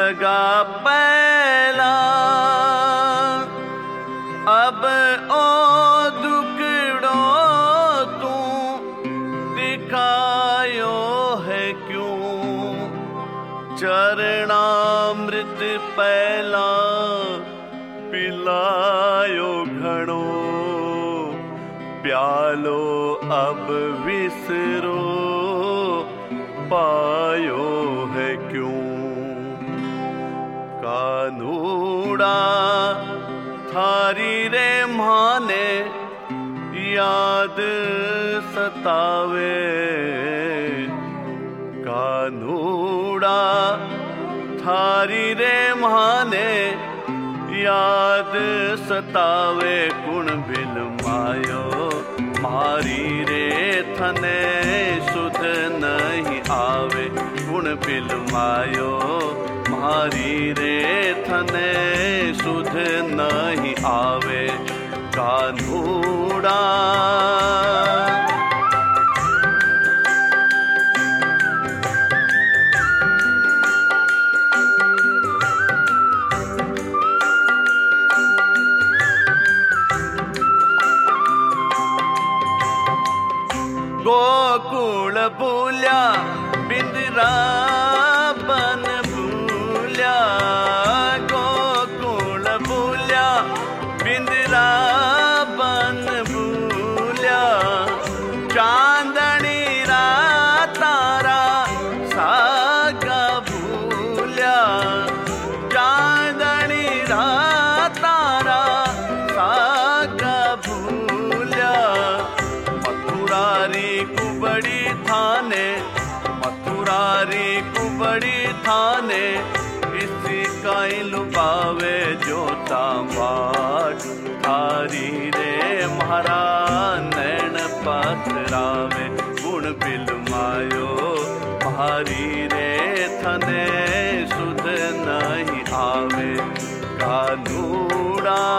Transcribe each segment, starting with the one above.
लगा पहला अब ओ दुखड़ो तू दिखायो है क्यों चरणामृत पहला पिलायो घणो प्यालो अब विसरो पायो है क्यों कानूड़ा थारी रे माने याद सतावे कानूड़ा थारी रे माने याद सतावे कुण बिलमायो मारी रे थने सुध नहीं आवे कुण बिलमायो मारी रे थने सुध नहीं आवे कानूड़ा गोकुल भूल्या बिंदरा बन भूल्या गोकुल भूल्या बिंदरा बन भूल्या चांदनी रात तारा सागा भूल्या चांदनी रात तारा सागा भूल्या मथुरारी कुबड़ी थाने मथुरारी कुबड़ी थाने इसी काई लुभावे जो तांबाट थारी रे महारा नैन पथरावे गुण बिलमायो महारी रे थने सुध नहीं आवे कानूड़ा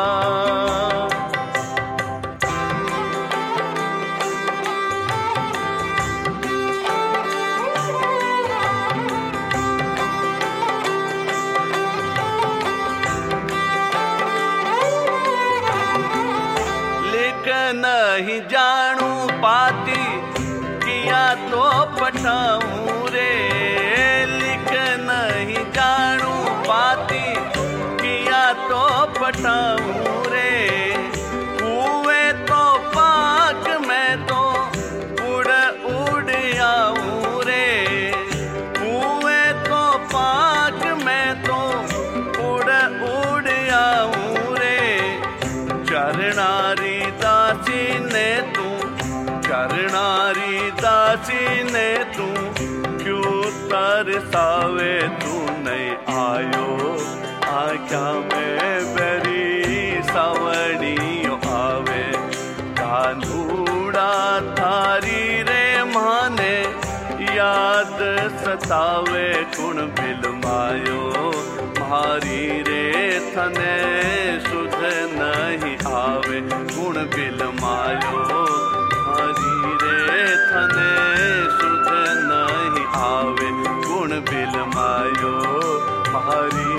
नहीं जानू पाती किया तो पठाऊं रे लिख नहीं जानू पाती किया तो पठाऊं रे कुएं तो पाक मैं तो उड़ उड़ आऊं रे कुएं तो पाक मैं तो उड़ उड़ आऊं रे चरणारी दासी ने तू चरणारी दासी ने तू क्यों तरसावे तू नहीं आयो आख्या में बेरी सावणियो आवे कानूड़ा थारी रे माने याद सतावे कुण बिलमायो मारी रे थने सुध नहीं आवे गुण बिलमायो मारी रे थने सुध नहीं आवे गुण बिलमायो मारी